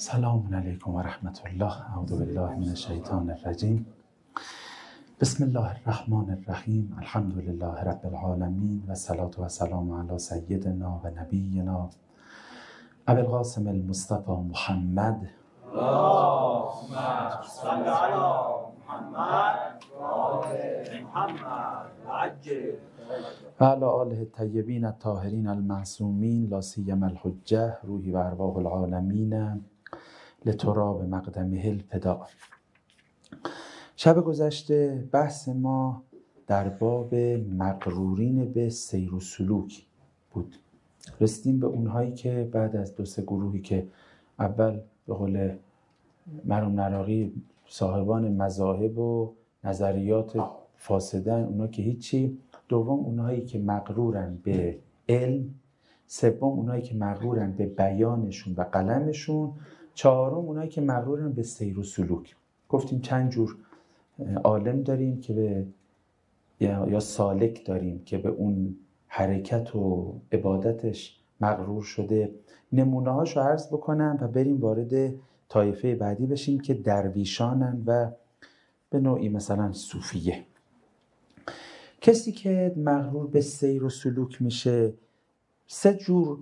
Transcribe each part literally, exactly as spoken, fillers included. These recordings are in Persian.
سلام علیکم و رحمت الله. اعوذ بالله من الشیطان الرجیم. بسم الله الرحمن الرحیم. الحمد لله رب العالمین و الصلاة و السلام علی سیدنا و نبینا ابی القاسم المصطفى محمد اللهم صل علی محمد و آل محمد عجل و علی آله الطیبین الطاهرین المعصومین لا سیما الحجه روحی و ارواح العالمین لتراب مقدمه الفدا. شب گذشته بحث ما در باب مغرورین به سیر و سلوک بود. رسیدیم به اونهایی که بعد از دو سه گروهی که اول به قول مرحوم نراقی صاحبان مذاهب و نظریات فاسدن، اونا که هیچی. دوم اونهایی که مغرورن به علم. سوم اونهایی که مغرورن به بیانشون و قلمشون. چهارم اونایی که مغرورن به سیر و سلوک. گفتیم چند جور عالم داریم که به یا سالک داریم که به اون حرکت و عبادتش مغرور شده. نمونه هاشو عرض بکنم و بریم وارد طایفه بعدی بشیم که درویشانن و به نوعی مثلا صوفیه. کسی که مغرور به سیر و سلوک میشه، سه جور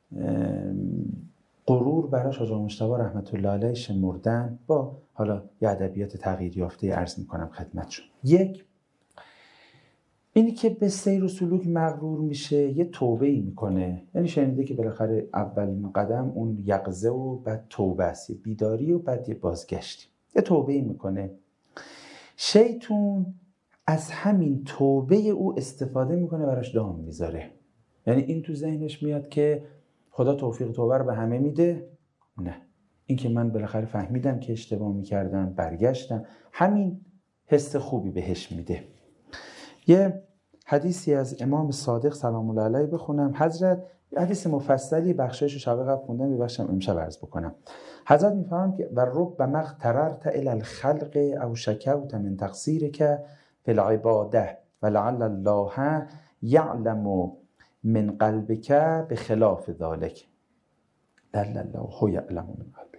غرور براش حاج مجتبی رحمت الله علیه شمردن. با حالا یه ادبیات تغییر یافته عرض میکنم خدمتشون. یک، اینی که به سیر و سلوک مغرور میشه یه توبه ای میکنه. یعنی شنیده که بالاخره اولین قدم اون یقظه و بعد توبه است، بیداری و بعد یه بازگشتی. یه توبه ای میکنه. شیطون از همین توبه او استفاده میکنه، براش دام میذاره. یعنی این تو ذهنش میاد که خدا توفیق توبه رو به همه میده؟ نه. این که من بالاخره فهمیدم که اشتباه میکردم، برگشتم، همین حس خوبی بهش میده. یه حدیثی از امام صادق سلام الله علیه بخونم. حضرت حدیث مفصلی بخشایشو شب قبل خوندم، میبخشم امشب عرض بکنم. حضرت میفهمم که و رب مغتررت الی الخلق او شکوت من تقصیرک فی العباده ولعل الله یعلم من قلبک به خلاف ذالک دل الله یعلم من قلبک.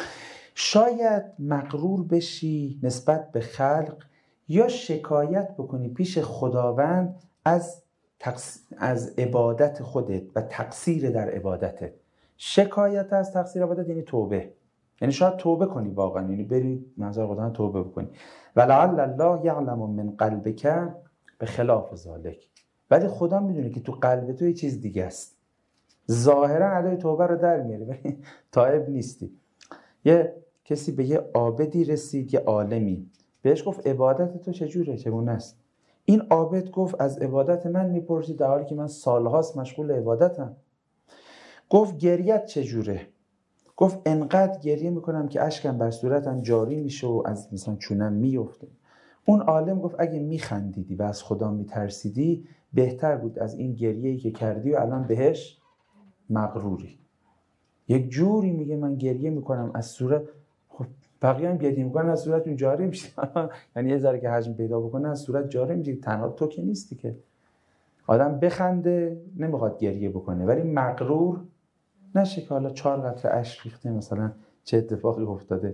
شاید مغرور بشی نسبت به خلق یا شکایت بکنی پیش خداوند از تقص... از عبادت خودت و تقصیر در عبادتت. شکایت از تقصیر عبادت یعنی توبه. یعنی شاید توبه کنی واقعا، یعنی بری منظر خداوند توبه بکنی. ولعل الله یعلم من قلبک به خلاف ذالک. ولی خدا میدونه که تو قلب تو یه چیز دیگه است. ظاهرا ادای توبه رو در میاری ولی تائب نیستی. یه کسی به یه عابدی رسید، یه عالمی، بهش گفت عبادت تو چجوره، چگونه است؟ این عابد گفت از عبادت من میپرسی در حالی که من سالهاست مشغول عبادتم. گفت گریت چجوره؟ گفت انقدر گریه میکنم که اشکم بر صورتم جاری میشه و از مثلا چونم میفته. اون عالم گفت اگه میخندیدی و از خدا میترسیدی بهتر بود از این گریه‌ای که کردی و الان بهش مغروری. یک جوری میگه من گریه میکنم از صورت، خب بقیه هم گریه میکنن از صورتون جاری میشه. یعنی یه ذره که حجم پیدا بکنه از صورت جاری میشه. تنها تو که نیستی که. آدم بخنده نمیخواد گریه بکنه ولی مغرور نشه که حالا چهار قطره اشک ریخته مثلا چه اتفاقی افتاده.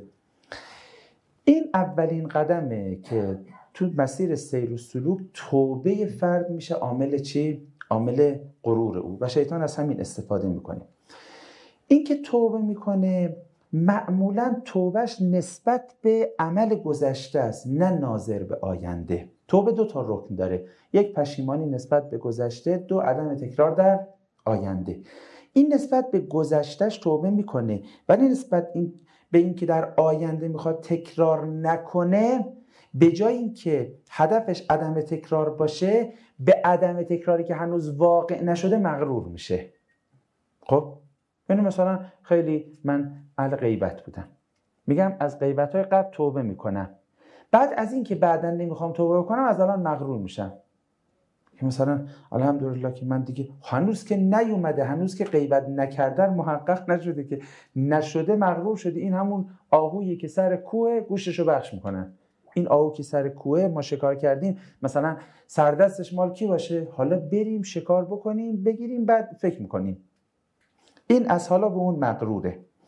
این اولین قدمه که تو مسیر سیر و سلوک توبه فرد میشه عامل چی؟ عامل غرور او و شیطان از همین استفاده میکنه. این که توبه میکنه معمولا توبهش نسبت به عمل گذشته است، نه ناظر به آینده. توبه دو تا رکن داره، یک پشیمانی نسبت به گذشته، دو عدم تکرار در آینده. این نسبت به گذشتهش توبه میکنه ولی نسبت این به این که در آینده میخواد تکرار نکنه، به جای این که هدفش عدم تکرار باشه به عدم تکراری که هنوز واقع نشده مغرور میشه. خب یعنی مثلا خیلی من اهل غیبت بودم، میگم از غیبت‌های قبل توبه میکنم، بعد از این که بعداً نمیخوام توبه بکنم از الان مغرور میشم که مثلا الحمدلله که من دیگه هنوز که نیومده، هنوز که غیبت نکردن محقق نشده، که نشده مغرور شده. این همون آهویی که سر کوه گوشتشو بخش میکنن. این آهو که سر کوه ما شکار کردیم، مثلا سردستش مال کی باشه؟ حالا بریم شکار بکنیم بگیریم بعد فکر میکنیم. این از حالا به اون مغروره.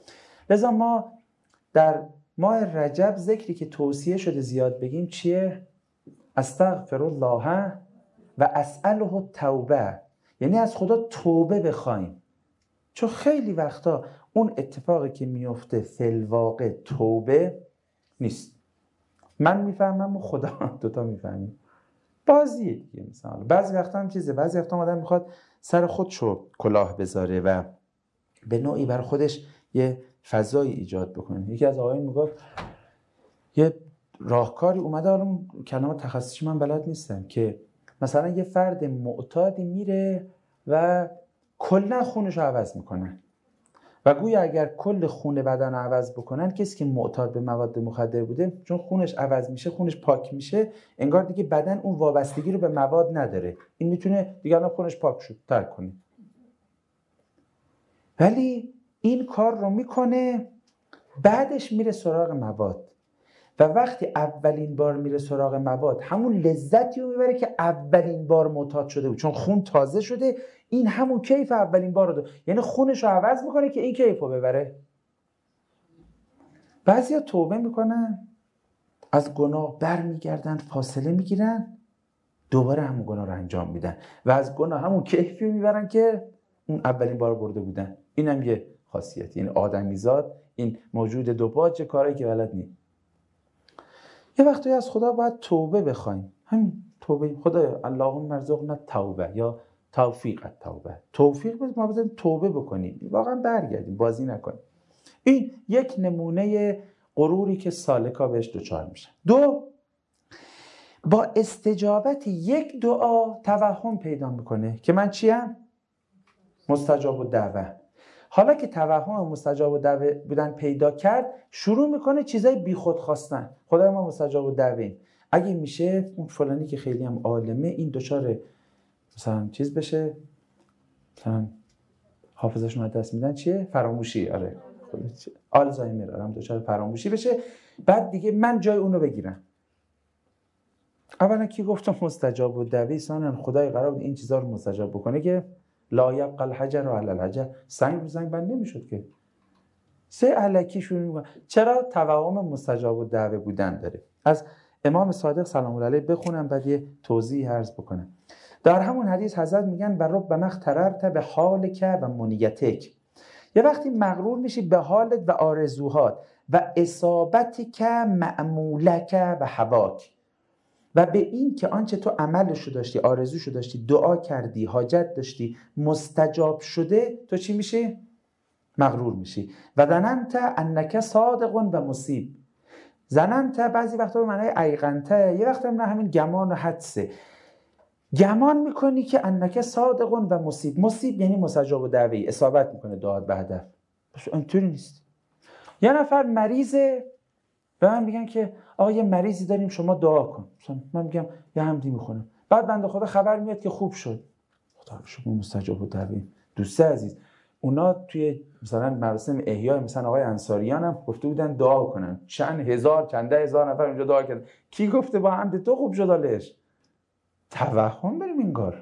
لذا ما در ماه رجب ذکری که توصیه شده زیاد بگیم چیه؟ استغفر الله و اسأله التوبه، یعنی از خدا توبه بخوایم، چون خیلی وقتا اون اتفاقی که میفته فی الواقع توبه نیست. من میفهمم و خدا دوتا میفهمیم، بازیه دیگه. مثلا بعضی وقتا هم چیزه، بعضی وقتا آدم میخواد سر خودشو کلاه بذاره و به نوعی بر خودش یه فضایی ایجاد بکنه. یکی از آقایون میگفت یه راهکاری اومده، حالا کلمات تخصصی من بلد نیستم، که مثلا یه فرد معتادی میره و کلا خونش رو عوض میکنن و گویا اگر کل خون بدن رو عوض بکنن، کسی که معتاد به مواد مخدر بوده چون خونش عوض میشه، خونش پاک میشه، انگار دیگه بدن اون وابستگی رو به مواد نداره، این میتونه دیگه الان خونش پاک شد ترک کنه. ولی این کار رو میکنه، بعدش میره سراغ مواد و وقتی اولین بار میره سراغ مواد همون لذتی رو میبره که اولین بار معتاد شده بود، چون خون تازه شده، این همون کیف اولین بار رو داره، یعنی خونش رو عوض میکنه که این کیف رو ببره. بعضیا توبه میکنن، از گناه بر میگردن، فاصله میگیرن، دوباره همون گناه رو انجام میدن و از گناه همون کیفی رو میبرن که اون اولین بار برده بودن. این هم یه خاصیت، این آدمیزاد، این موجود دوپاچه، کارایی که بلد نیست. یه وقتی از خدا باید توبه بخوایم، همین توبه. خدایا اللهم ارزقنا توبه یا توفیق التوبه، توفیق بده ما بزنیم توبه بکنیم، واقعا برگردیم، بازی نکنیم. این یک نمونه غروری که سالکا بهش دچار میشن. دو، با استجابت یک دعا توهم پیدا میکنه که من چیم؟ مستجاب الدعوه. حالا که توهم مستجاب الدعوه بودن پیدا کرد، شروع میکنه چیزای بیخود خواستن. خدای ما مستجاب الدعوه ایم، اگه میشه اون فلانی که خیلی هم عالمه این دچار مثلا چیز بشه، مثلا حافظشون از دست میدن، چیه؟ فراموشی. آره آلزایمر، آره هم دچار فراموشی بشه، بعد دیگه من جای اونو بگیرم. اولا کی گفتم مستجاب الدعوه؟ ثانیا خدای قرار بود این چیزا رو مستجاب بکنه که لا یبقى الحجر علی الحجر، سنگ رو سنگ بند نمیشد که. سه الکی شروع میکنه. چرا؟ توهم مستجاب الدعوه بودن داره. از امام صادق سلام الله علیه بخونم بعد یه توضیح عرض بکنم. در همون حدیث حضرت میگن و رب مختررت به حالک و منیتک، یه وقتی مغرور میشی به حالت و آرزوهات و اصابتک معمولک و هواک، و به این که آنچه تو عملشو داشتی، آرزوشو داشتی، دعا کردی، حاجت داشتی، مستجاب شده، تو چی میشی؟ مغرور میشی. و ظننت انک صادق و مصیب. ظننت بعضی وقتا به معنای ایقنته، یه وقتا نه همین گمان و حدسه. گمان میکنی که انک صادق و مصیب. مصیب یعنی مستجاب الدعوه، اصابت میکنه دعات به هدف. بس اینطوری نیست. یه نفر مریضه، به من میگن که آقا یه مریضی داریم شما دعا کن، من میگم یه حمدی میخونم، بعد بنده خدا خبر میاد که خوب شد، خدا رو شکر مستجاب الدعوه. دوست عزیز، اونا توی مثلا مراسم احیای مثلا آقای انصاریان هم گفته بودن دعا کنن، چند هزار چند ده هزار نفر اونجا دعا کردن. کی گفته با حمد تو خوب شد حالش؟ توهم بریم اینگار.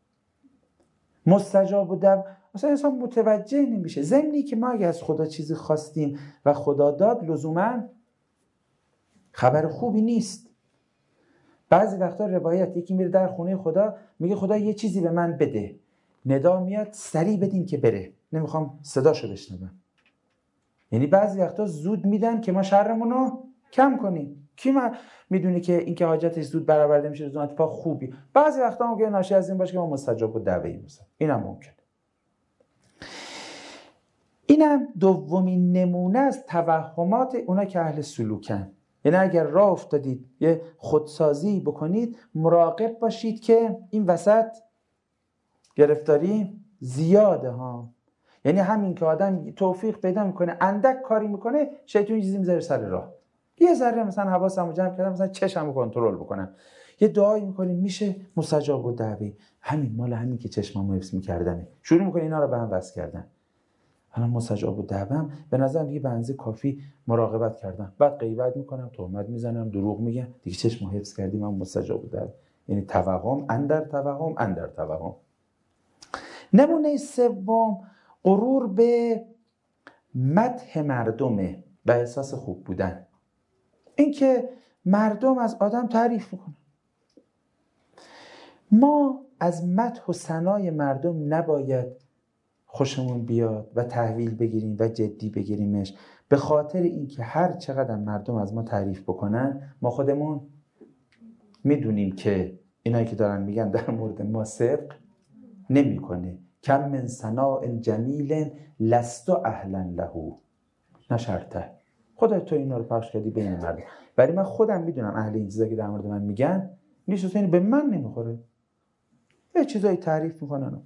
مستجاب الدعوه مثلا انسان متوجه نمیشه. ضمنی که ما اگه از خدا چیزی خواستیم و خدا داد، لزوما خبر خوبی نیست. بعضی وقتا روایت، یکی میره در خونه خدا میگه خدا یه چیزی به من بده، ندا میاد سریع بدین که بره، نمیخوام صداشو بشنوم. یعنی بعضی وقتا زود میدن که ما شرمونو کم کنیم. کی من میدونه که این که حاجتش زود برآورده میشه زود اتفاق خوبی؟ بعضی وقتا ممکنه ناشی از این باشه که ما مستجاب الدعوه ایم، مثلا اینم ممکنه. اینم دومین نمونه از توهمات اونا که اهل سلوکن. یعنی اگر راه افتادید یه خودسازی بکنید، مراقب باشید که این وسط گرفتاری زیاده ها. یعنی همین که آدم توفیق پیدا میکنه اندک کاری میکنه، شیطان چیزی میذاره سر راه. یه ذره مثلا حواسمو جمع کردم، مثلا چشمو کنترل بکنم، یه دعایی میکنیم میشه مستجاب الدعوه. همین مال همین که چشممو حفظ میکردمه، شروع میکنه اینا رو به هم وصل کردن. الان مستجاب الدعوه به نظر دیگه به اندازه کافی مراقبت کردم، بعد غیبت میکنم، تهمت میزنم، دروغ میگم، دیگه چشمو حفظ کردیم من مستجاب الدعوه. یعنی توهم اندر توهم اندر توهم. نمونه سوم، غرور به مدح مردمه و احساس خوب بودن. این که مردم از آدم تعریف میکنن. ما از مدح و ثنای مردم نباید خوشمون بیاد و تحویل بگیریم و جدی بگیریمش، به خاطر اینکه هر چقدر مردم از ما تعریف بکنن ما خودمون میدونیم که اینایی که دارن میگن در مورد ما صدق نمیکنه. کم من ثناء جمیل لست اهلا له نشرته. خدا تو اینا رو پخش کردی بین مردم، ولی من خودم میدونم اهل این چیزا که در مورد من میگن نیست، این به من نمیخوره. یه چیزایی تعریف میکنن،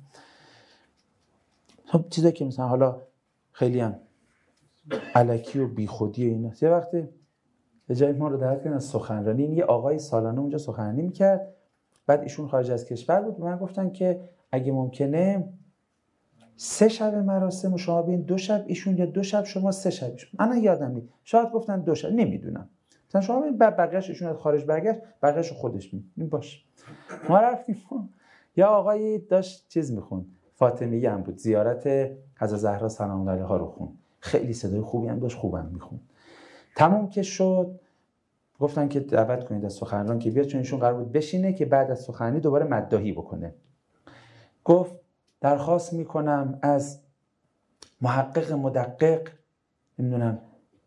خب چیزایی که مثلا حالا خیلی هم الکی و بیخودی و اینا. یه وقتی یه جایی ما رو دعوت کردن از سخنرانی، یه آقای سالانه اونجا سخنرانی میکرد، بعد ایشون خارج از کشور بود. من گفتن که اگه ممکنه سه شب مراسم و شما بین دو شب ایشون، یا دو شب شما سه شب ایشون. من یادم نیست، شاید گفتن دو شب، نمیدونم. مثلا شما ببین بقیه‌اش ایشون از خارج برگشت، بقیه‌اش خودش میگه باش. ما رفتیم، یا آقایی داشت چیز میخوند، فاطمیی هم بود، زیارت حضرت زهرا سلام الله علیها رو خوند. خیلی صدای خوبی هم داشت، خوبم میخوند. تموم که شد گفتن که دعوت کنید از سخنران که بیاد، چون ایشون قرار بود بشینه که بعد از سخنرانی دوباره مداحی بکنه. گفت درخواست میکنم از محقق مدقق، نمیدونم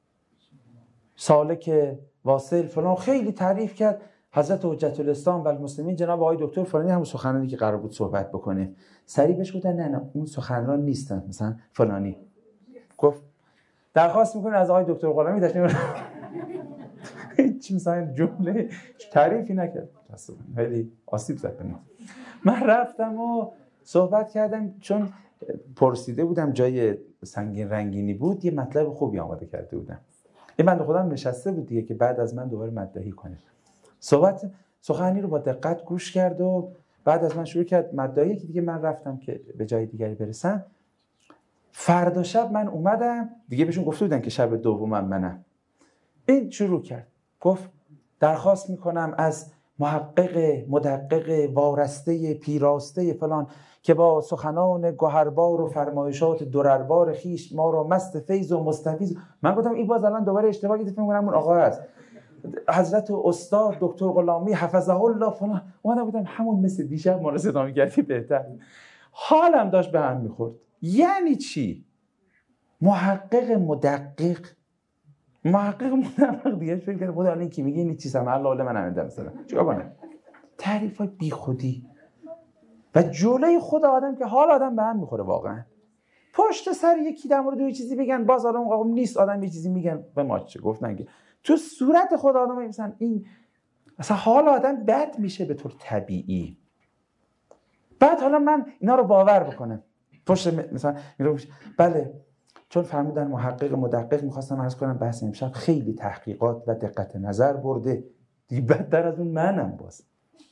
سالک واصل فلان، خیلی تعریف کرد حضرت حجت الاسلام و المسلمین جناب آقای دکتر فلانی، هم سخنرانی که قرار بود صحبت بکنه. سریع بهش گفتن نه نه اون سخنران نیستن، مثلا فلانی. گفت درخواست میکنه از آقای دکتر غلامی تشریف هیچ مثلا جمله تعریفی نکرد، خیلی آسیب زد به ما. من رفتم و صحبت کردم، چون پرسیده بودم جای سنگین رنگینی بود، یه مطلب خوبی آماده کرده بودم. این بنده خدا نشسته بود دیگه که بعد از من دوباره مداحی کنه. صحبت سخنرانی رو با دقت گوش کرد و بعد از من شروع کرد مداحی، که دیگه من رفتم که به جای دیگری برسم. فردا شب من اومدم دیگه، بهشون گفته بودن که شب دومم منم. این شروع کرد گفت درخواست میکنم از محقق مدقق وارسته پیراسته فلان که با سخنان گوهربار و فرمایشات درربار خیش ما رو مست فیض و مستفیض. من گفتم این باز الان دوباره اشتباه گرفتم، فکر می‌کنم اون آقا هست، حضرت استاد دکتر غلامی حفظه الله فلان. اومدم گفتم همون مثل دیشب ما رو صدا می‌کردی بهتر. حالم داشت به هم می‌خورد. یعنی چی؟ محقق مدقق محقق مدقق دیگه فکر کنه خدا الان کی میگه این چیزا من الله من نمیدونم مثلا چیکار کنه. تعریفای بیخودی و جلوی خود آدم که حال آدم به هم میخوره واقعا. پشت سر یکی در مورد یه چیزی بگن، باز آدم آقا نیست، آدم یه چیزی میگن به ما چه گفتن که تو صورت خود آدم مثلا این مثلا حال آدم بد میشه به طور طبیعی. بعد حالا من اینا رو باور بکنم پشت مثلا میرم بله چون فرمودن محقق مدقق، میخواستم عرض کنم بحث امشب خیلی تحقیقات و دقت نظر برده، دیگه بدتر از اون منم. باز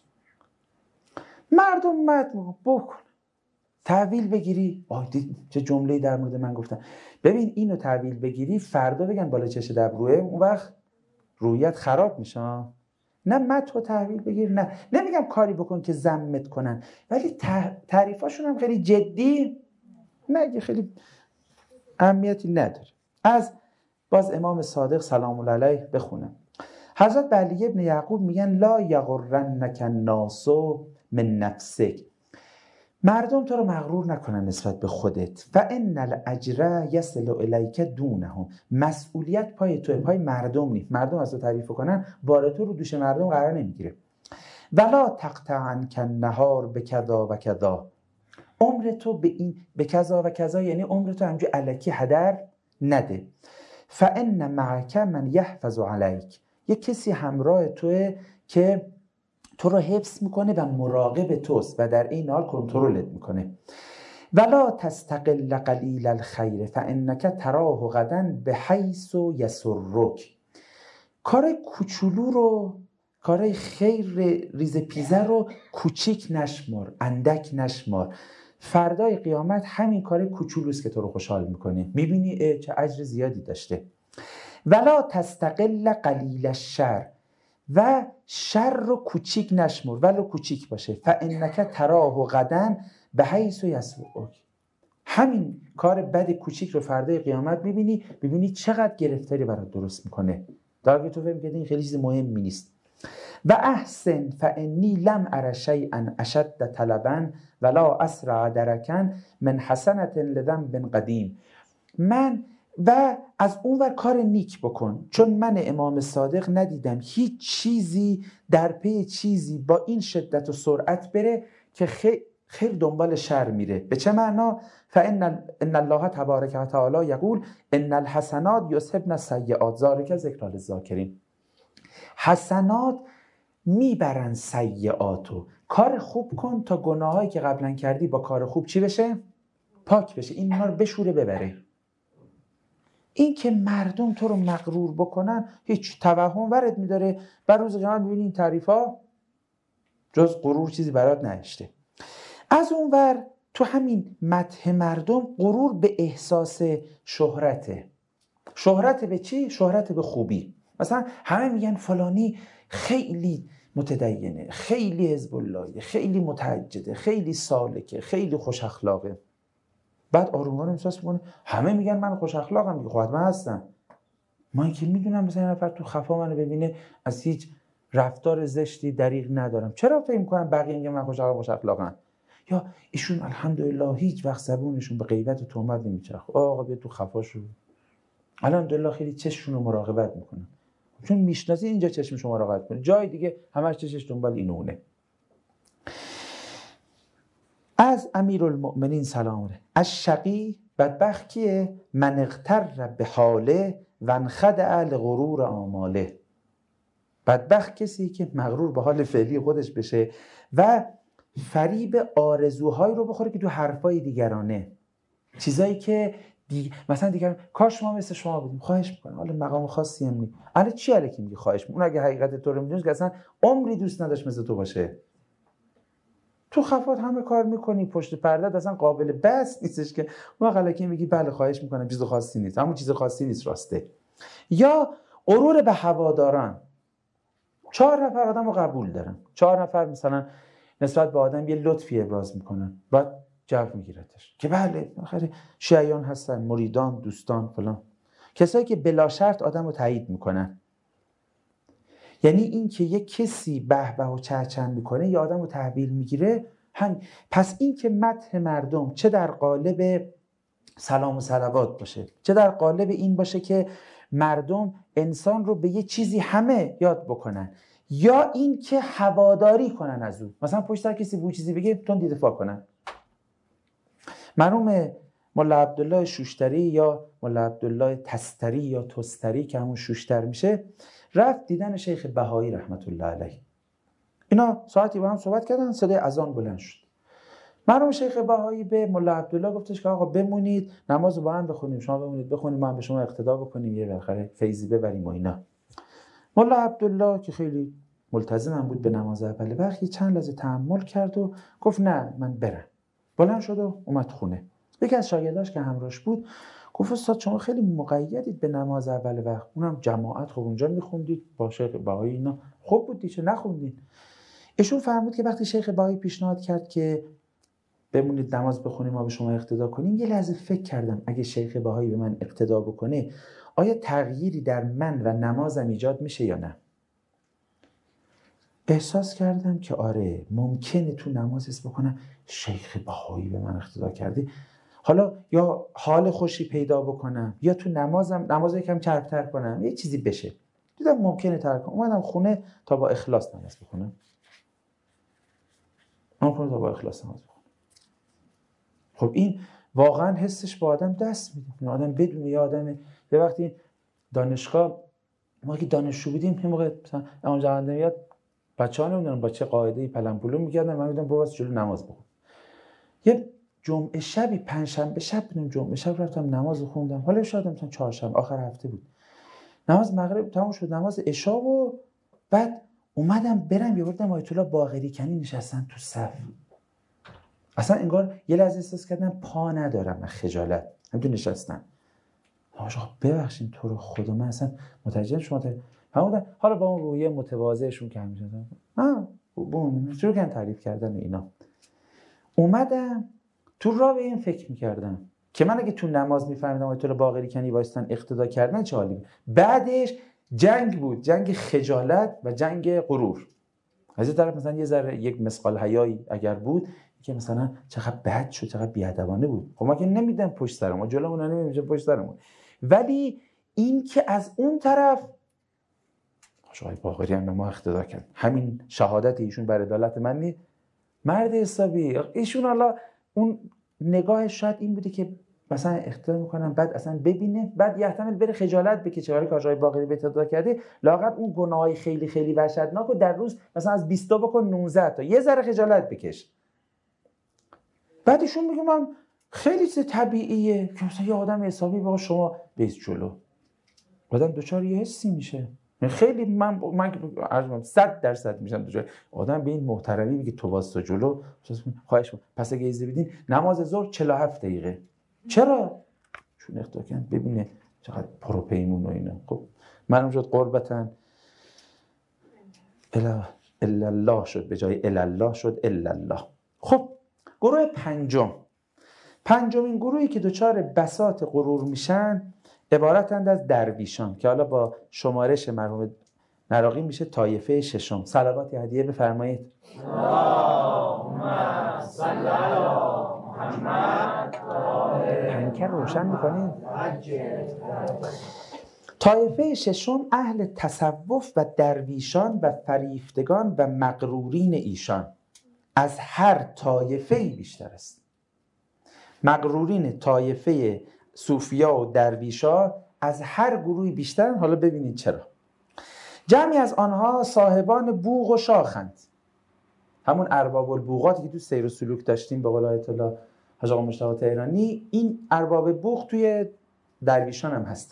مردم مد بکن تحویل بگیری، آه چه جمله‌ای در مورد من گفتن، ببین اینو تحویل بگیری فردا بگن بالا چش دبروه، اون وقت رویت خراب میشه. نه مدح و تحویل بگیر، نه نمیگم کاری بکن که ذمت کنن، ولی تعریفاشون هم خیلی جدی نگی، خیلی اهمیتی نداره. از باز امام صادق سلام الله علیه بخونم. حضرت علی ابن یعقوب میگن لا یغرنک الناس من نفسک، مردم تو رو مغرور نکنن نسبت به خودت. فان الاجر یصل الیک دونهم، مسئولیت پای تو، پای مردم نیست. مردم از تو تعریف کنن، بار تو رو دوش مردم قرار نمیگیره. ولا تقطعن النهار بکذا و کذا، عمر تو به این به کذا و کذا یعنی عمر تو همینجوری الکی هدر نده. فان معک من یحفظ علیک، یک کسی همراه توئه که تو رو حفظ میکنه و مراقب توست و در این حال کنترلت میکنه. ولا تستقل قلیل الخیر فانک تراه غدا بحیث یسرک، کار کوچولو رو، کار خیر ریز پیزه رو کوچیک نشمار، اندک نشمار. فردای قیامت همین کار کوچولوست که تو رو خوشحال میکنه، میبینی چه اجر زیادی داشته. ولا تستقل قلیل الشر، و شر رو کوچیک نشمر ولو کوچیک باشه. فانک تراه غدا بحیث یسرک، همین کار بد کوچیک رو فردای قیامت میبینی، ببینی چقدر گرفتاری برات درست میکنه. در واقع تو فهم کردی این خیلی چیز مهمی نیست. و احسن فانی لم ار شیئا اشد طلبا ولا اسرع درکا من حسنة لذنب قدیم. من و از اون ور کار نیک بکن، چون من امام صادق ندیدم هیچ چیزی در پی چیزی با این شدت و سرعت بره که خیلی خیلی دنبال شر میره. به چه معنا؟ فان ان الله تبارک و تعالی یقول ان الحسنات یذهبن السیئات ذلک ذکری للذاکرین. حسنات میبرن سیئاتو. کار خوب کن تا گناهایی که قبلا کردی با کار خوب چی بشه؟ پاک بشه، این اینا رو بشوره ببره. این که مردم تو رو مغرور بکنن هیچ توهم ورد میداره، بر روز قیامت میبینی این تعریفا جز غرور چیزی برات نهشته. از اون ور تو همین مدح مردم غرور به احساس شهرته. شهرت به چی؟ شهرت به خوبی. مثلا همه میگن فلانی خیلی متدینه، خیلی حزب اللهه، خیلی متعجده، خیلی سالکه، خیلی خوش اخلاقه. بعد آرومانه احساس میکنه همه میگن من خوش اخلاقم، میگه خودم هستم. من که میدونم مثلا یه نفر تو خفا منو ببینه از هیچ رفتار زشتی دریغ ندارم، چرا فکر میکنم بقیه میگن من خوش اخلاقم خوش اخلاقم؟ یا ایشون الحمدلله هیچ وقت زبونشون به غیبت و تهمت نمیچرخه. آقا بیا تو خفا شو، الحمدلله خیلی چشمشون رو مراقبت میکنن، چون میشناسی اینجا چشمش رو مراقبت کنه، جای دیگه همش چشش دنبال اینونه. از امیرالمؤمنین سلام علیه. از شقی بدبخت کیه؟ من اغتر به حاله و انخدع لغرور آماله. بدبخت کسی که مغرور به حال فعلی خودش بشه و فریب آرزوهایی رو بخوره که تو حرفای دیگرانه، چیزایی که دی... مثلا دیگر کاش ما مثل شما بودیم، خواهش میکنم، حالا مقام خاصی هم نیست. الان چی الکی میگی خواهش میکنم؟ اون اگه حقیقت تو رو میدونست که اصلا عمری دوست نداشت مثل تو باشه. تو خفات همه کار میکنی، پشت پرده اصلا قابل بس نیستش که ما غلطی میگی بله خواهش میکنم، چیز خاصی نیست. همون چیز خاصی نیست راسته. یا غرور به هواداران. چهار نفر آدم رو قبول دارن، چهار نفر مثلا نسبت به آدم یه لطفی ابراز میکنن، بعد جو میگیرتش که بله آخر شیعیان هستن، مریدان، دوستان فلان، کسایی که بلا شرط آدم رو تایید میکنن. یعنی این که یک کسی به به و چهچن میکنه یا آدم رو تحویل میگیره هم. پس این که مدح مردم چه در قالب سلام و صلوات باشه، چه در قالب این باشه که مردم انسان رو به یه چیزی همه یاد بکنن، یا این که هواداری کنن از اون، مثلا پشت سر کسی بو چیزی بگه تون دفاع کنن. مرحوم مولا عبدالله شوشتری یا مولا عبدالله تستری یا تستری که همون شوشتر میشه، رفت دیدن شیخ بهایی رحمت الله علیه. اینا ساعتی با هم صحبت کردن، صدای اذان بلند شد. مرحوم شیخ بهایی به مولا عبدالله گفتش که آقا بمونید نماز رو با هم بخونیم، شما بمونید بخونیم، ما هم به شما اقتدا بکنیم، یه بالاخره فیضی ببریم و اینا. مولا عبدالله که خیلی ملتزم بود به نماز اول وقت، چند لحظه تأمل کرد و گفت نه من برم. بلند شد و اومد خونه. یکی از شاگرداش که همراهش بود گفت استاد شما خیلی مقیدید به نماز اول وقت، اونم جماعت، خب اونجا میخوندید با شیخ بهایی اینا، خوب بود دیگه نخوندید. ایشون فرمود که وقتی شیخ بهایی پیشنهاد کرد که بمونید نماز بخونیم ما به شما اقتدا کنیم، یه لحظه فکر کردم اگه شیخ بهایی به من اقتدا بکنه آیا تغییری در من و نمازم ایجاد میشه یا نه؟ احساس کردم که آره ممکنه تو نماز حس بکنم شیخ بهایی به من اقتدا کرده، حالا یا حال خوشی پیدا بکنم یا تو نمازم نماز یکم چربتر کنم، یه چیزی بشه. دیدم ممکنه تر کنم، اومدم خونه تا با اخلاص نماز بخونم. من خونه تا با اخلاص نماز بخونم. خب این واقعا حسش با آدم دست میده. آدم بدون یه آدم یه وقتی دانشگاه ما که دانشجو بودیم، یه موقع مثلا امام جواد میاد بچه‌ها نمیدونن با چه قاعده‌ای پلنپلو میگردن، من میگم برو واسه جلو نماز بخون. یه جمعه شبی پنجشنبه شب بودیم، جمعه شب رفتم نماز خوندم، حالا شاید مثلا چهارشنبه آخر هفته بود، نماز مغرب تموم شد، نماز عشا و بعد اومدم برم یه بردم آیت الله باقری کنی نشستن تو صف. اصلا انگار یه لحظه احساس کردم پا ندارم من خجالت همینطور نشستم. آقا ببخشید تو رو خدا من اصلا متوجه شما همون حالا با اون رویه متواضعشون که همیشه ها بون شروع کردن تعریف کردن اینا. اومدم تو راه به این فکر میکردم که من اگه تو نماز میفهمیدم آیت الله باقری کنی وایستن اقتدا کردن چه حالی بود. بعدش جنگ بود، جنگ خجالت و جنگ غرور. از این طرف مثلا یه ذره یک مثقال حیایی اگر بود که مثلا چقدر بد شد، چقدر بیادبانه بود. خب ما که نمیدن پشت سرمون، ما جلومون نمیشه پشت سرمون. ولی این که از اون طرف آقای باقری هم به ما اقتدا کرد، همین شهادت ایشون بر عدالت من نی مرد حسابی. ایشون حالا اون نگاه شاید این بوده که مثلا اقتدا میکنن بعد اصلا ببینه، بعد یحتمل بره خجالت بکشه برای که آقای باقری به اقتدا کرده، لااقل اون گناهای خیلی خیلی وحشتناک رو در روز مثلا از بیست تا بکن نوزده تا، یه ذره خجالت بکش. بعد ایشون میگه من خیلی چیز طبیعیه که مثلا یه آدم حسابی با شما بیست جلو، آدم دوچار یه حسی میشه. خیلی من من صد درصد میشم دوچار آدم به این محترمی میگه تو واسه جلو، خواهش میکنم پس اگه اجازه بدین نماز ظهر چهل و هفت دقیقه. چرا؟ چون اقتدا کردن ببینه چقدر پروپیمون و اینا. خب منم شد قربتن الا الا الله شد، به جای الا الله شد الا الله. خب گروه پنجم، پنجمین گروهی که دچار بساط غرور میشن عبارتند از درویشان که حالا با شمارش مرحوم نراقی میشه طایفه ششم. صلواتی هدیه بفرمایید. اللهم صل علی محمد. پنکه روشن میکنید. طایفه ششم اهل تصوف و درویشان و فریفتگان و مغرورین ایشان از هر طایفه‌ای بیشتر است. مغرورین طایفه صوفیا و درویشا از هر گروهی بیشترن. حالا ببینید چرا. جمعی از آنها صاحبان بوق و شاخند، همون ارباب البوقاتی که تو سیر و سلوک داشتیم به قول آیت الله حاج آقا مجتبی تهرانی، این ارباب بوق توی درویشان هم هستن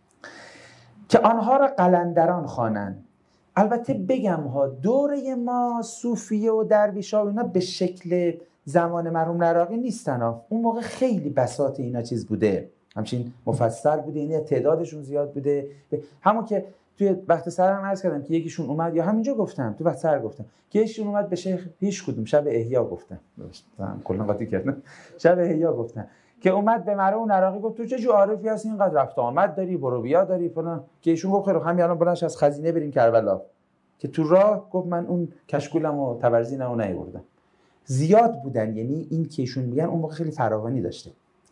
که آنها را قلندران خوانند. البته بگم ها دوره ما صوفیه و درویشا و اینا به شکل زمان مرحوم نراقی نیستن ها. اون موقع خیلی بساط اینا چیز بوده، همچین مفصل بوده، یعنی تعدادشون زیاد بوده. همون که توی وقت سرم عرض کردم که یکیشون اومد، یا همینجا گفتم تو وقت سر گفتم که یکیشون اومد به شیخ هیچ کدوم شب احیا گفتم، من کلا قاطی کردم، شب احیا گفتم که اومد به مرحوم نراقی گفت تو چه جو عارفی هستی اینقدر رفت آمد داری، برو بیا داری فلان، که ایشون گفت خیلی همین الان بلنش از خزینه بریم کربلا، که تو راه گفت من اون کشکولم و تبرزینمو نیاوردم. زیاد بودن، یعنی این که ایشون میگن اون موقع خیلی فراوانی داشته.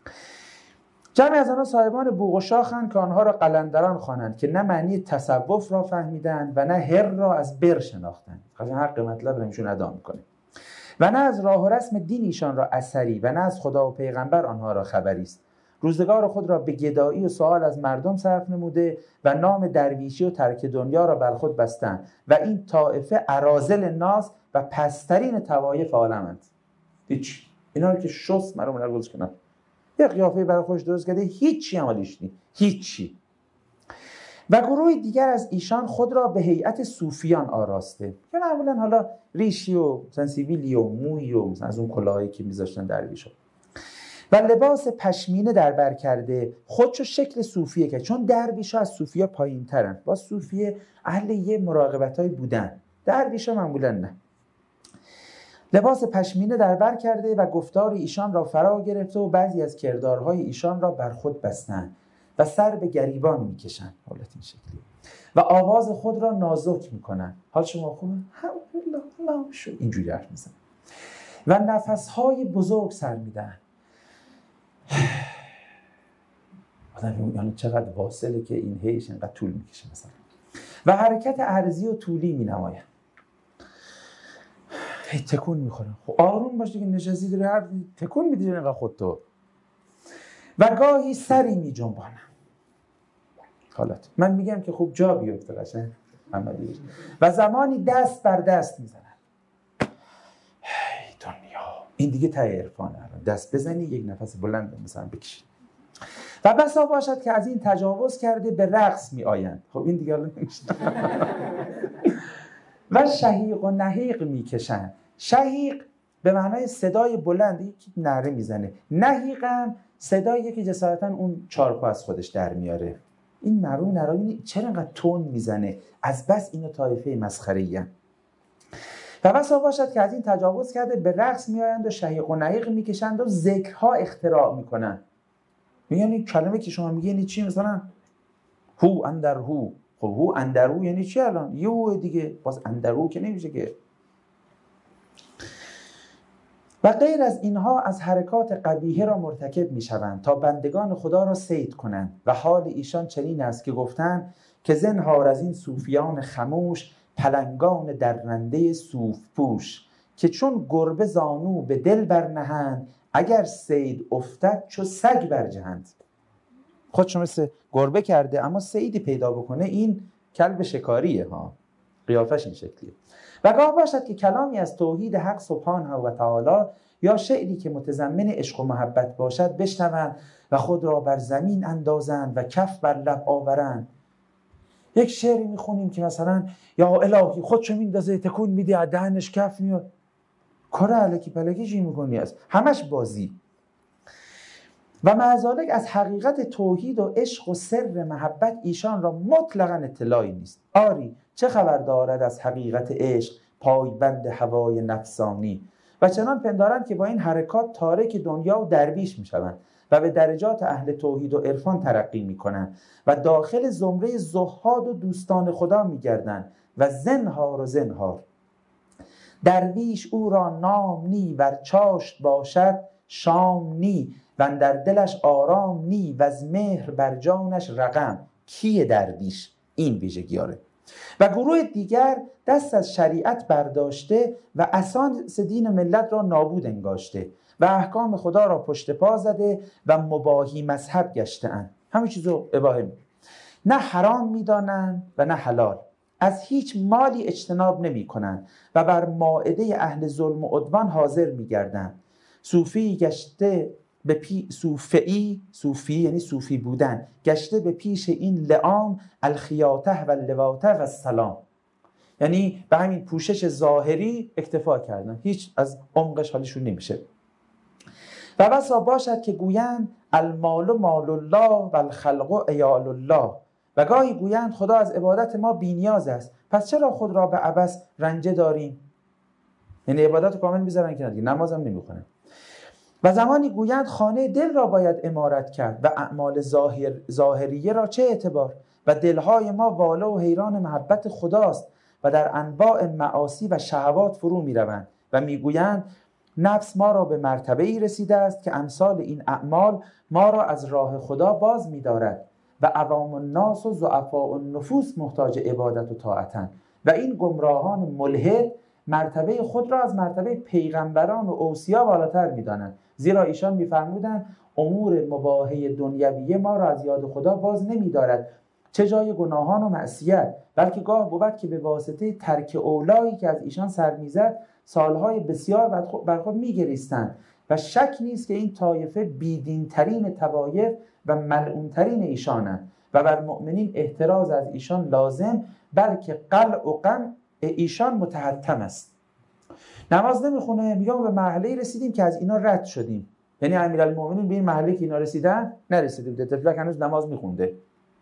جمعی از آنها صاحبان بوق و شاخند که آنها را قلندران خوانند که نه معنی تصوف را فهمیدند و نه هر را از بر شناختند. خاطر حق مطلب را ایشون ادا میکنه. و نه از راه و رسم دین ایشان را اثری و نه از خدا و پیغمبر آنها را خبری است. روزگار خود را به گدایی و سوال از مردم صرف نموده و نام درویشی و ترک دنیا را بر خود بستند و این طائفه اراذل ناس و پسترین طوایف عالمند. هیچ اینا رو که شست مرا من گذاشت کنم، یه قیافه برای خودش درست کرده، هیچی عملیش نیست، هیچی. و گروه دیگر از ایشان خود را به هیئت صوفیان آراسته که معمولا حالا ریشی و سنسیویلی و موی و مثلا از اون کلاهایی که میذاشتن درویشا و لباس پشمینه در بر کرده خودشو شکل صوفیه که چون درویشا از صوفیا پایین ترن، با صوفیه اهل یه مراقبتایی بودن، درویشا معمولا نه. لباس پشمینه در بر کرده و گفتار ایشان را فرا گرفته و بعضی از کردارهای ایشان را بر خود بستند و سر به گریبان میکشند، حالت این شکلی، و آواز خود را نازک میکنند. حال شما خوبه؟ الله شو اینجوری حرف میزنن و نفسهای بزرگ سر میدن. آدم یعنی چقدر واصله که این هیش اینقدر طول میکشه مثلا. و حرکت عرضی و طولی مینمایند. هی تکون میخوره. خب آروم باش دیگه، نشستی داری حرف تکون میدی اینقدر خودتو. و گاهی سری میجنبانم. حالت من میگم که خوب جا بیفته قشنگ عملی بشه. و زمانی دست بر دست میزنن. هی دنیا، این دیگه ته عرفانه، دست بزنی یک نفس بلند مثلا بکشی. و بسا باشد که از این تجاوز کرده به رقص می آیند. خب این دیگه الان نمیشه. و شهیق و نهیق میکشند. شهیق به معنای صدای بلند، یکی نعره میزنه. نهیقم صداییه که جسارتا اون چارپا از خودش در میاره. این مرو نراوی چرا انقدر تون میزنه؟ از بس اینو طایفه مسخره‌ای ان. و بسا باشد که از این تجاوز کرده به رقص میآیند و شهیق و نهیق میکشند و ذکرها اختراع میکنند. میگن این کلمه که شما میگی یعنی چی؟ مثلا هو اندر هو. خب هو اندر هو یعنی چی الان؟ یه هو دیگه، باز اندر هو که نمیشه که. و غیر از اینها از حرکات قبیحه را مرتکب میشوند تا بندگان خدا را صید کنند و حال ایشان چنین است که گفتند که زنهار از این صوفیان خموش پلنگان درنده صوف پوش که چون گربه زانو به دل برنهند اگر صید افتد چو سگ برجهند. خودشو مثل گربه کرده اما صیدی پیدا بکنه این کلب شکاریه ها، قیافش این شکلیه. و گاه باشد که کلامی از توحید حق سبحانه و تعالی یا شعری که متضمن عشق و محبت باشد بشنوند و خود را بر زمین اندازند و کف بر لب آورند. یک شعری میخونیم که مثلا یا الهی خودشو میندازه تکون میده از دهنش کف میاد، کار الکی پلکی چی میکنی؟ است همش بازی. و معذالک از حقیقت توحید و عشق و سر محبت ایشان را مطلقاً اطلاعی نیست. آری چه خبر دارد از حقیقت عشق پایبند هوای نفسانی؟ و چنان پندارند که با این حرکات تارک دنیا و درویش میشوند و به درجات اهل توحید و عرفان ترقی میکنند و داخل زمره زهاد و دوستان خدا میگردند. و زنهار و زنهار درویش او را نام نی ور چاشت باشد شام نی و در دلش آرام نی و از مهر بر جانش رقم. کیه درویش؟ این ویژگی داره. و گروه دیگر دست از شریعت برداشته و اساس دین ملت را نابود انگاشته و احکام خدا را پشت پا زده و مباحی مذهب گشته اند. همه چیزو اباحه، نه حرام میدانند و نه حلال. از هیچ مالی اجتناب نمی کنند و بر مائده اهل ظلم و عدوان حاضر می گردند. صوفی گشته به پی صوفی صوفی یعنی صوفی بودن گشته به پیش این لعام الخیاطه و لواطه و سلام، یعنی به همین پوشش ظاهری اکتفا کردن، هیچ از عمقش حالشون نمیشه. و بسا باشد که گویند المال مال الله و الخلق عیال الله، و گاهی گویند خدا از عبادت ما بی‌نیاز است پس چرا خود را به عبث رنجه داریم؟ یعنی عبادت کامل میذارن که دیگه نمازم نمیخونن. و زمانی گویند خانه دل را باید عمارت کرد و اعمال ظاهر ظاهریه را چه اعتبار؟ و دلهای ما واله و حیران محبت خداست و در انواع معاصی و شهوات فرو میروند و میگویند نفس ما را به مرتبه ای رسیده است که امثال این اعمال ما را از راه خدا باز می‌دارد و عوام الناس و ضعفاء النفوس محتاج عبادت و طاعتند. و این گمراهان ملحد مرتبه خود را از مرتبه پیغمبران و اوصیا بالاتر می‌دانند، زیرا ایشان می‌فرمودند امور مباحه دنیویه ما را از یاد خدا باز نمی‌دارد، چه جای گناهان و معصیت، بلکه گاه بود که به واسطه ترک اولایی که از ایشان سر می‌زد سالهای بسیار بر خود می‌گریستند. و شک نیست که این طایفه بیدین‌ترین طوایف و ملعون‌ترین ایشانند و بر مؤمنین احتراز از ایشان لازم، بلکه قلع و قمع ایشان متحتم است. نماز نمیخونه، میگم به مرحله رسیدیم که از اینا رد شدیم، یعنی امیرالمومنین به این مرحله که اینا رسیدن نرسیده بوده، طفلک هنوز نماز میخونده.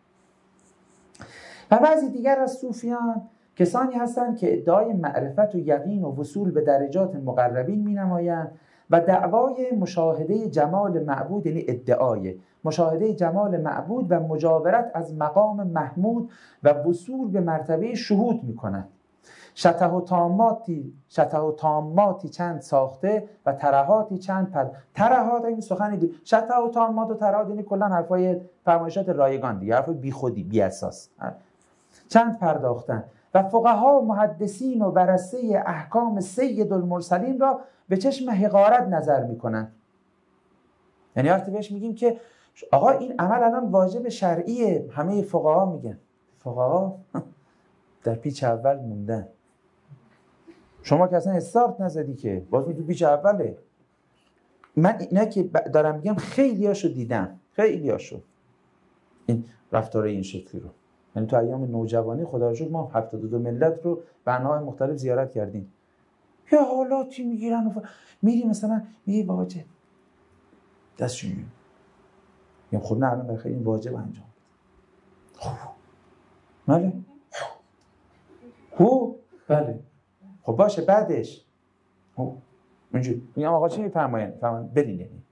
و بعضی دیگر از صوفیان کسانی هستند که ادعای معرفت و یقین و وصول به درجات مقربین مینمایند و دعوای مشاهده جمال معبود، یعنی ادعای مشاهده جمال معبود و مجاورت از مقام محمود و وصول به مرتبه شهود میکنند. شطح و تاماتی شطح و تاماتی چند ساخته و ترهاتی چند پر ترهات این سخنی دی شطح و تامات و ترهات یعنی کلا حرفای فرمایشات رایگان دیگه، حرفای بی خودی بی اساس چند پرداختن. و فقها و محدثین و ورثه احکام سید المرسلین را به چشم حقارت نظر میکنن. یعنی وقتی بهش میگیم که آقا این عمل الان واجب شرعیه، همه فقها میگن فقها در پیچ اول موندن، شما که اصلا استارت نزدی که باز می تو پیچ اوله. من اینا که دارم میگم خیلی هاشو دیدم، خیلی هاشو این رفتار این شکلی رو، یعنی تو ایام نوجوانی خدا رو شکر ما هفتاد و دو ملت رو برنامه مختلف زیارت کردیم، یا حالاتی میگیرن و ف... میری مثلا میگی واجب دستشون میگیم میگم خب نه الان برای خیلی واجب انجام خب بله هو بله خب باشه بعدش خب اونجوری میگم آقا چی میفرمایید؟ فرمایید برین. یعنی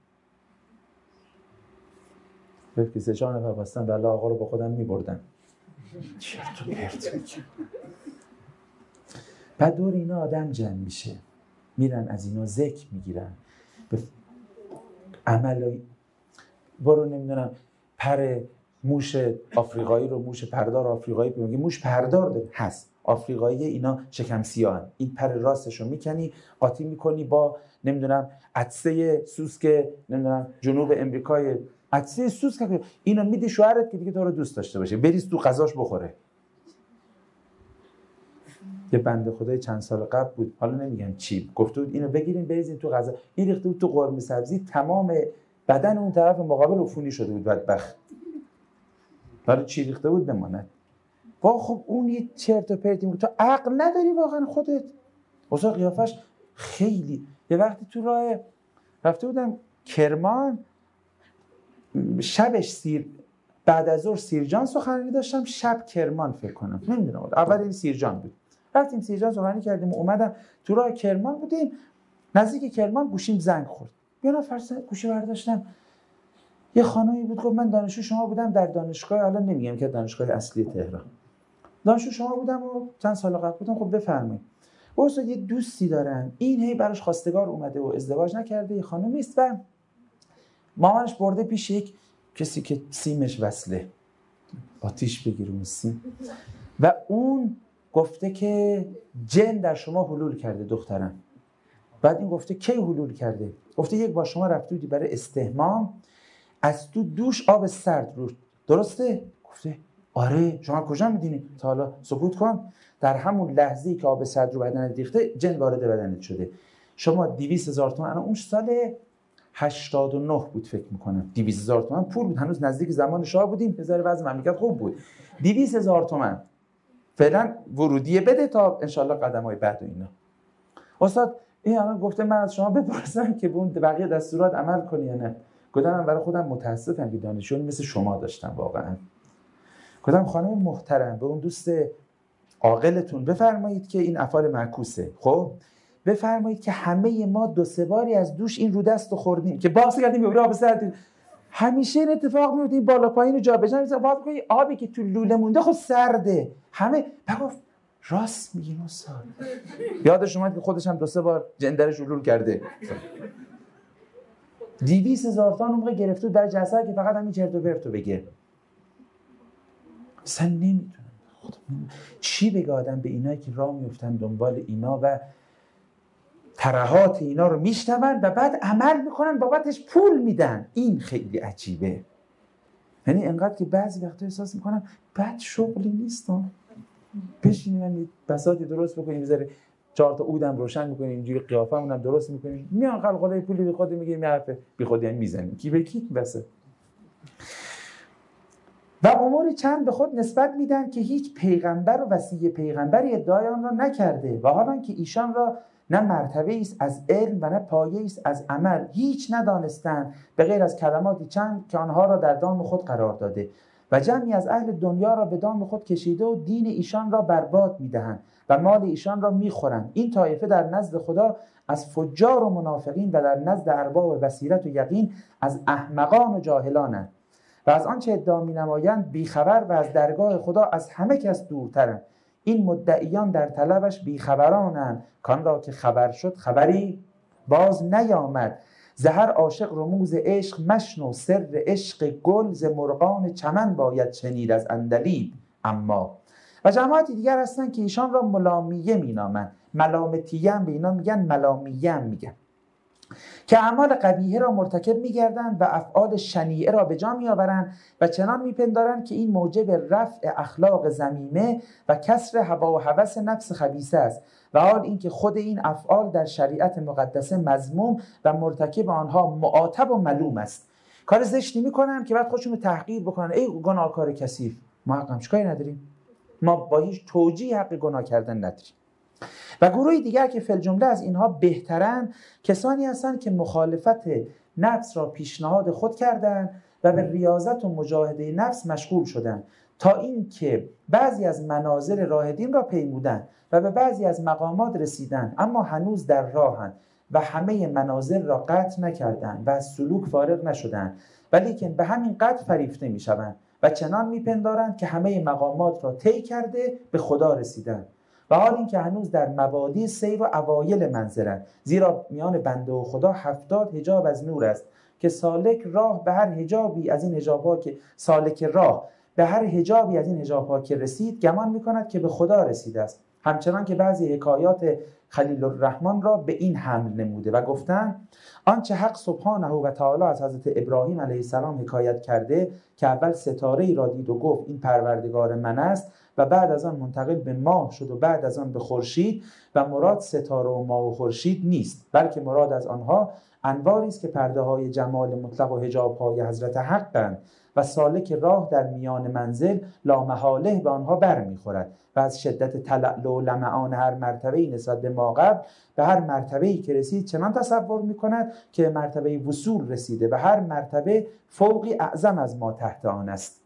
به که سه چهار نفر بستن بله آقا رو با خودم میبردن. چرت و پرت. بعد دور اینا آدم جمع میشه، میرن از اینا ذکر میگیرن، به عملای برو نمیدونم پر موش آفریقایی رو موش پردار آفریقایی میگه موش پردار داره هست آفریقایی، اینا شکم سیاهن، این پر راستش رو میکنی قاطی میکنی با نمیدونم عدسه سوسک نمیدونم جنوب امریکای عدسه سوسک، اینو میدی شوهرت که دیگه تو رو دوست داشته باشه، بریز تو غذاش بخوره. یه بنده خدای چند سال قبل بود، حالا نمیگم چی، گفته بود اینو بگیرین بریزین تو غذا، این ریخته بود تو قرمه سبزی، تمام بدن اون طرف مقابل عفونی شده بود بدبخت. حالا چی ریخته بود بماند. با خب اون یه چرت و پرتی بود، تو عقل نداری واقعا خودت. واسه قیافش خیلی. یه وقتی تو راه رفته بودم کرمان، شبش سیر بعد از ظهر سیرجان سخنرانی داشتم، شب کرمان فکر کنم نمیدونم، اول این سیرجان بود. رفتیم سیرجان سخنرانی کردیم، اومدم تو راه کرمان بودیم، نزدیک کرمان گوشیم زنگ خورد. یه نفر گوشی برداشتم، یه خانمی بود گفت من دانشجو شما بودم در دانشگاه، حالا نمیگم که دانشگاه اصلی تهران، دانشجو شما بودم و چند سال قبل بودم. خب بفرمایید. واسه یه دوستی دارم، این هی براش خواستگار اومده و ازدواج نکرده، یه خانمی است و مامانش برده پیش یک کسی که سیمش وصله، آتیش بگیره اون سیم، و اون گفته که جن در شما حلول کرده دخترم. بعد این گفته کی حلول کرده؟ گفته یک بار شما رفته بودی برای استحمام، از تو دوش آب سرد رو، درسته؟ گفته آره. شما کجا میدونی؟ تا حالا سکوت کن. در همون لحظه‌ای که آب سرد رو بدنت ریخته جن وارد بدنت شده. شما دویست هزار تومان، اون سال هشتاد و نه بود فکر میکنم، دویست هزار تومان پول بود، هنوز نزدیک زمان شاه بودیم، بذاره وضع مملکت خوب بود. دویست هزار تومان فعلا ورودیه بده تا انشالله قدم‌های بعد و اینا. استاد این الان گفته من از شما بپرسم که به اون بقیه دستورات عمل کنی یا نه. گفتم من برای خودم متاسفم که دانشجویی مثل شما داشتم واقعا. گفتم خانم محترم به اون دوست عاقلتون بفرمایید که این افعال معکوسه، خب بفرمایید که همه ما دو سه باری از دوش این رو دست رو خوردیم که باز کردیم به آب سرد، همیشه این اتفاق میفته، این بالا پایین رو جابجا میشه، باز کنی آبی که تو لوله مونده خب سرده. همه بگفت راست میگین استاد. یادش اومد که خودش هم دو سه بار جندرش لول کرده. دویست هزار تومان اون موقع گرفته در جلسه که فقط همین چرت و پرتو بگه. اصلا نمیدونم چی بگه آدم به اینایی که راه میفتن دنبال اینا و ترهات اینا رو میشنون و بعد عمل میکنن، بابتش پول میدن. این خیلی عجیبه. یعنی انقدر که بعضی وقتا احساس میکنم بد شغلی نیستم، بشینیم بساطی درست بکنیم، بذاره چهار تا عودم روشن میکنیم، اینجوری قیافمون هم درست میکنیم، میان قلقله پولی بی خودی میگیریم، یه حرف بی خودی هم میزنیم، کی به کی بسه. و امور چند به خود نسبت میدن که هیچ پیغمبر و وصی پیغمبری ادعای آن را نکرده و حالان که ایشان را نه مرتبه است از علم و نه پایه است از عمل هیچ ندانستند به غیر از کلماتی چند که آنها را در دام خود قرار داده و جمعی از اهل دنیا را به دام خود کشیده و دین ایشان را برباد میدهند و مال ایشان را میخورند. این طایفه در نزد خدا از فجار و منافقین و در نزد ارباب بصیرت و یقین از احمقان و جاهلانند و از آنچه ادعا می‌نمایند بیخبر و از درگاه خدا از همه کس دورترند. این مدعیان در طلبش بیخبرانند، کان را که خبر شد خبری باز نیامد. زهر عاشق رموز عشق مشنو، سر عشق گل ز مرغان چمن باید شنید از عندلیب. اما و جماعتی دیگر هستند که ایشان را ملامیه مینامند، ملامتیه هم به اینا میگن، ملامیه هم میگن، که اعمال قبیحه را مرتکب می‌گردند و افعال شنیعه را به جا می‌آورند و چنان می‌پندارند که این موجب رفع اخلاق ذمیمه و کسر هوا و هوس نفس خبیثه است و حال اینکه خود این افعال در شریعت مقدسه مذموم و مرتکب آنها معاتب و ملوم است. کار زشتی می‌کنند که بعد خودشون رو تحقیر بکنن، ای گناهکار کثیف. ما حق هم چیکاری نداریم، ما با هیچ توجیه حق گناه کردن نداریم. و گروهی دیگر که فی الجمله از اینها بهترند کسانی هستند که مخالفت نفس را پیشنهاد خود کردند و به ریاضت و مجاهده نفس مشغول شدند تا اینکه بعضی از منازل راه دین را پیمودند و به بعضی از مقامات رسیدند، اما هنوز در راهند و همه منازل را قطع نکردند و از سلوک فارغ نشدند، ولیکن به همین قدر فریفته میشوند و چنان میپندارند که همه مقامات را طی کرده به خدا رسیدند، و حال این که هنوز در مبادی سیر و اوایل منزلند، زیرا میان بنده و خدا هفتاد حجاب از نور است که سالک راه به هر حجابی از این حجاب‌ها که سالک راه به هر حجابی از این حجاب‌ها که رسید گمان می‌کند که به خدا رسیده است. همچنان که بعضی حکایات خلیل الرحمن را به این حمل نموده و گفتند آنچه حق سبحانه و تعالی از حضرت ابراهیم علیه السلام حکایت کرده که اول ستاره ای را دید و گفت این پروردگار من است و بعد از آن منتقل به ماه شد و بعد از آن به خورشید، و مراد ستاره و ماه و خورشید نیست، بلکه مراد از آنها انواری است که پرده های جمال مطلق و حجاب های حضرت حقند و سالک راه در میان منزل لامحاله به آنها بر میخورد و از شدت تلألؤ و لمعان هر مرتبه‌ای نسبت به ما قبل به هر مرتبه‌ای که رسید چنان تصور میکند که به مرتبه وصول رسیده و هر مرتبه فوقی اعظم از ما تحت آن است.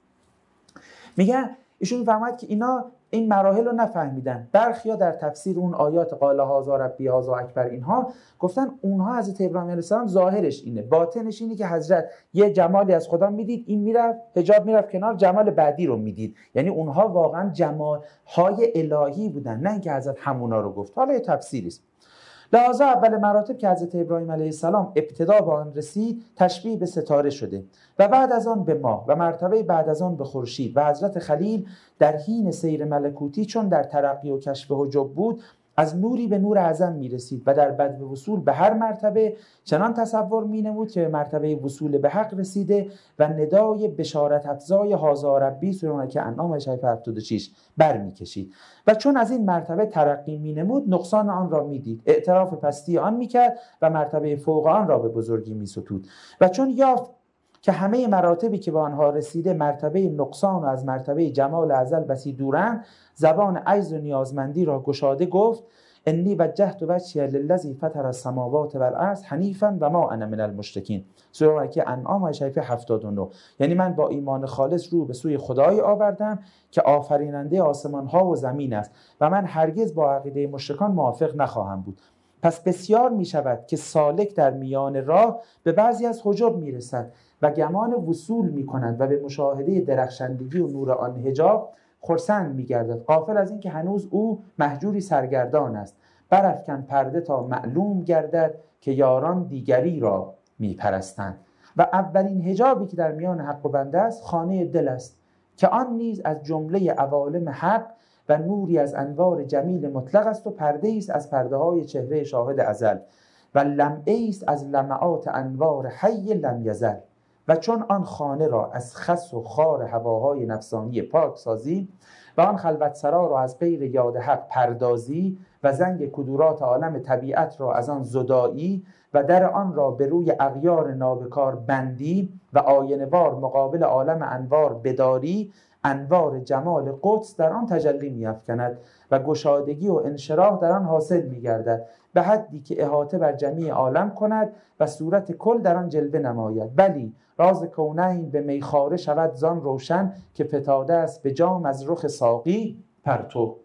میگه ایشون میفرماید که اینا این مراحل رو نفهمیدن. برخیا در تفسیر اون آیات قال هذا ربی هذا اکبر اینها گفتن اونها حضرت ابراهیم علیه السلام ظاهرش اینه، باطنش اینه که حضرت یه جمالی از خدا میدید، این میرفت حجاب میرفت کنار، جمال بعدی رو میدید. یعنی اونها واقعا جمالهای الهی بودن، نه اینکه حضرت همونا رو گفت. حالا یه تفسیری است. لحاظا اول مراتب که حضرت ابراهیم علیه السلام ابتدا به آن رسید تشبیه به ستاره شده و بعد از آن به ماه و مرتبه بعد از آن به خورشید، و حضرت خلیل در حین سیر ملکوتی چون در ترقی و کشف حجب بود از نوری به نور اعظم می رسید و در بدء وصول به هر مرتبه چنان تصور می نمود که به مرتبه وصول به حق رسیده و ندای بشارت افزای هذا ربی سورة که انعام شریف هفتاد و شش بر می کشید و چون از این مرتبه ترقی می نمود نقصان آن را می دید، اعتراف پستی آن می کرد و مرتبه فوق آن را به بزرگی می ستود و چون یافت که همه مراتبی که به آنها رسیده مرتبه نقصان و از مرتبه جمال ازل بسی دورند، زبان عجز و نیازمندی را گشاده گفت انی وجهت وجهی للذی فطر السماوات والارض حنیفا و ما انا من المشرکین، سوره که انعام شریف هفتاد و نه. یعنی من با ایمان خالص رو به سوی خدایی آوردم که آفریننده آسمان ها و زمین است و من هرگز با عقیده مشرکان موافق نخواهم بود. پس بسیار می شود که سالک در میان راه به بعضی از حجب می رسد و گمان وصول می کنند و به مشاهده درخشندگی و نور آن حجاب خرسند می گردد، غافل از این که هنوز او مهجوری سرگردان است. برافکن پرده تا معلوم گردد که یاران دیگری را می پرستند. و اولین حجابی که در میان حق و بنده است خانه دل است که آن نیز از جمله عوالم حق و نوری از انوار جمیل مطلق است و پرده است از پرده های چهره شاهد ازل و لمعه است از لمعات انوار حی لم یزل. و چون آن خانه را از خس و خار هواهای نفسانی پاک سازی و آن خلوت سرا را از غیر یاد حق پردازی و زنگ کدورات عالم طبیعت را از آن زدایی و در آن را به روی اغیار نابکار بندی و آینه وار مقابل عالم انوار بداری، انوار جمال قدس در آن تجلی می‌افکند و گشادگی و انشراح در آن حاصل می‌گردد به حدی که احاطه بر جمیع عالم کند و صورت کل در آن جلوه نماید. بلی راز کونین به میخاره شود زان روشن که فتاده است به جام از رخ ساقی پرتو.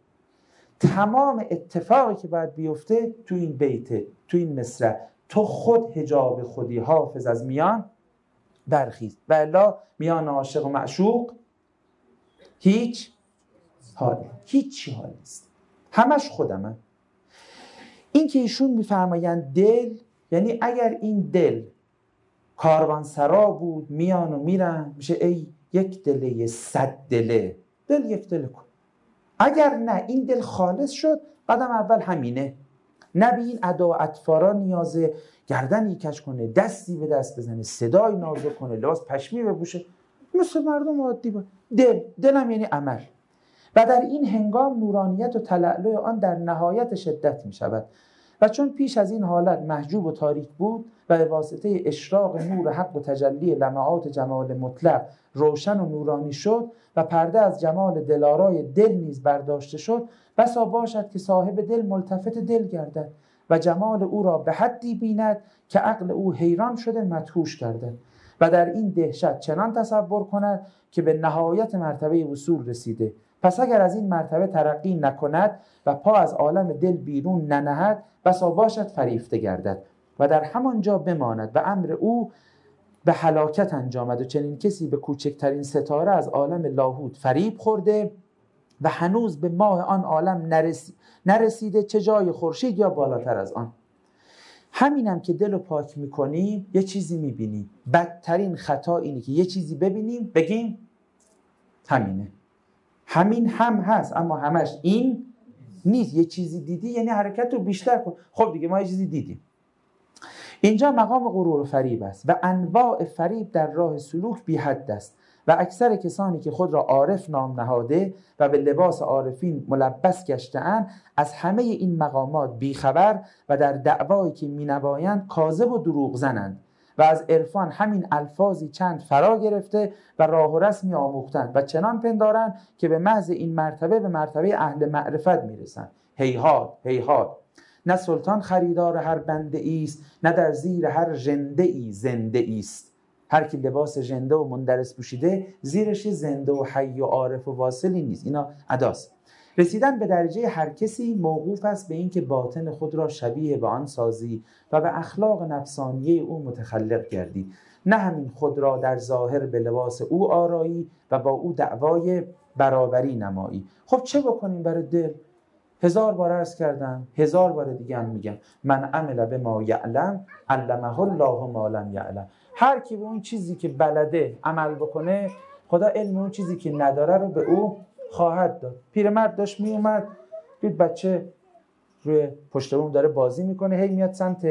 تمام اتفاقی که باید بیفته تو این بیته، تو این مصرع، تو خود حجاب خودی حافظ از میان برخیز و الا میان عاشق و معشوق هیچ حال هیچی حال نیست، همش خودمه. این که ایشون میفرمایند دل، یعنی اگر این دل کاروانسرا بود میان و میرن، میشه ای یک دله صد دله، دل یک دله کن. اگر نه این دل خالص شد، قدم اول همینه، نه به این ادا و اطفارا نیازه، گردنی کش کنه، دستی به دست بزنه، صدای نازک کنه، لباس پشمی بپوشه، مثل مردم عادی بود. دل، دلم یعنی عمل. و در این هنگام نورانیت و تلألؤ آن در نهایت شدت می شود و چون پیش از این حالت محجوب و تاریک بود و به واسطه اشراق نور حق و تجلی لمعات جمال مطلق روشن و نورانی شد و پرده از جمال دلارای دل نیز برداشته شد، بسا باشد که صاحب دل ملتفت دل گردد و جمال او را به حدی بیند که عقل او حیران شده مدهوش گردد و در این دهشت چنان تصور کند که به نهایت مرتبه وصول رسیده. پس اگر از این مرتبه ترقی نکند و پا از عالم دل بیرون ننهد، بسا باشد فریفته گردد و در همانجا بماند و امر او به هلاکت انجامد. و چنین کسی به کوچکترین ستاره از عالم لاهوت فریب خورده و هنوز به ماه آن عالم نرسی... نرسیده، چه جای خورشید یا بالاتر از آن. همینم که دل رو پاک میکنیم یه چیزی میبینیم. بدترین خطا اینه که یه چیزی ببینیم بگیم همینه. همین هم هست اما همش این نیست. یه چیزی دیدی یعنی حرکت رو بیشتر کن. خب دیگه ما یه چیزی دیدیم. اینجا مقام غرور و فریب است و انواع فریب در راه سلوک بی حد است و اکثر کسانی که خود را عارف نام نهاده و به لباس عارفین ملبس گشته‌اند از همه این مقامات بیخبر و در دعوایی که می‌نمایند کاذب و دروغ زنند و از عرفان همین الفاظی چند فرا گرفته و راه و رسمی آموختند و چنان پندارند که به محض این مرتبه به مرتبه اهل معرفت میرسند. هیهات هیهات، نه سلطان خریدار هر بنده ایست، نه در زیر هر ژنده ای زنده ایست. هر کی لباس ژنده و مندرس پوشیده زیرش زنده و حی و عارف و واصلی نیست. اینا اداست. رسیدن به درجه هر کسی موقوف است به اینکه باطن خود را شبیه به آن سازی و به اخلاق نفسانیه او متخلق گردی، نه همین خود را در ظاهر به لباس او آرایی و با او دعوای برابری نمایی. خب چه بکنیم برای دل؟ هزار بار عرض کردم، هزار بار دیگه هم میگم، من عمل به ما یعلم علمه الله ما لم یعلم. هر کی به اون چیزی که بلده عمل بکنه، خدا علم اون چیزی که نداره رو به او خواهد داد. پیرمرد داشت میومد، دید بچه روی پشت بوم داره بازی میکنه، هی میاد سمت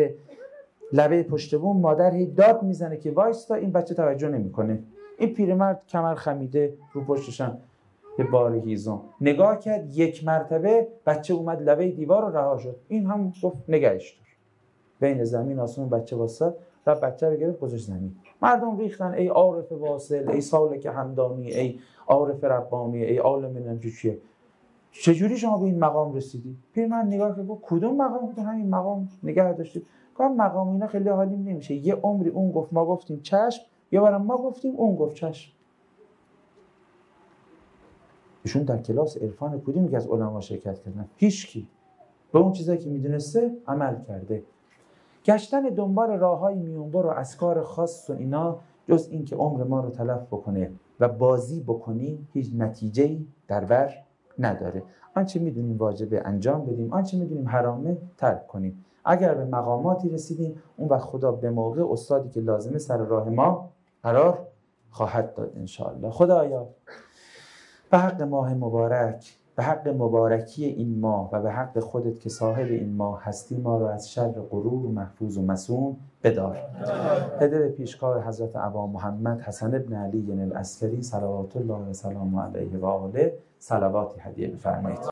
لبه پشت بوم، مادر هی داد میزنه که وایستا، این بچه توجه نمیکنه. این پیرمرد کمر خمیده رو پشتشم یه بار هیزم نگاه کرد، یک مرتبه بچه اومد لبه دیوار رو رها شد. این هم گفت نگهش دار. بین زمین آسمون بچه واسه و بچه رو گرفت گذاشت زمین. مردم ریختن ای عارف واصل، ای سالک همدانی، ای عارف ربانی، ای عالم نمیدونم چیه. چجوری شما به این مقام رسیدی؟ پیرمرد نگاه کرد گفت کدوم مقام؟ گفت همین مقام نگه داشتید. گفت مقام اینا خیلی حالیم نمیشه. یه عمری اون گفت ما گفتیم چشم، یه بارم ما گفتیم اون گفت چشم. ایشون در کلاس عرفان کدومی که از علما شرکت کردن؟ هیچکی. به اون چیزایی که میدونسته عمل کرده. گشتن دنبال راههای میونبر و اسکار خاص و اینا جز این که عمر ما رو تلف بکنه و بازی بکنیم هیچ نتیجه‌ای در بر نداره. آنچه میدونیم واجبه انجام بدیم، آنچه میدونیم حرامه ترک کنیم. اگر به مقاماتی رسیدیم اون وقت خدا به موقع استادی که لازمه سر راه ما قرار خواهد داد انشاءالله. خدایا به حق ماه مبارک، به حق مبارکی این ماه و به حق خودت که صاحب این ماه هستی، ما را از شر غرور محفوظ و مصون بدار. هده به پیشگاه حضرت ابا محمد حسن ابن علی العسکری صلوات الله و سلام علیه و آله صلواتی هدیه بفرمایید.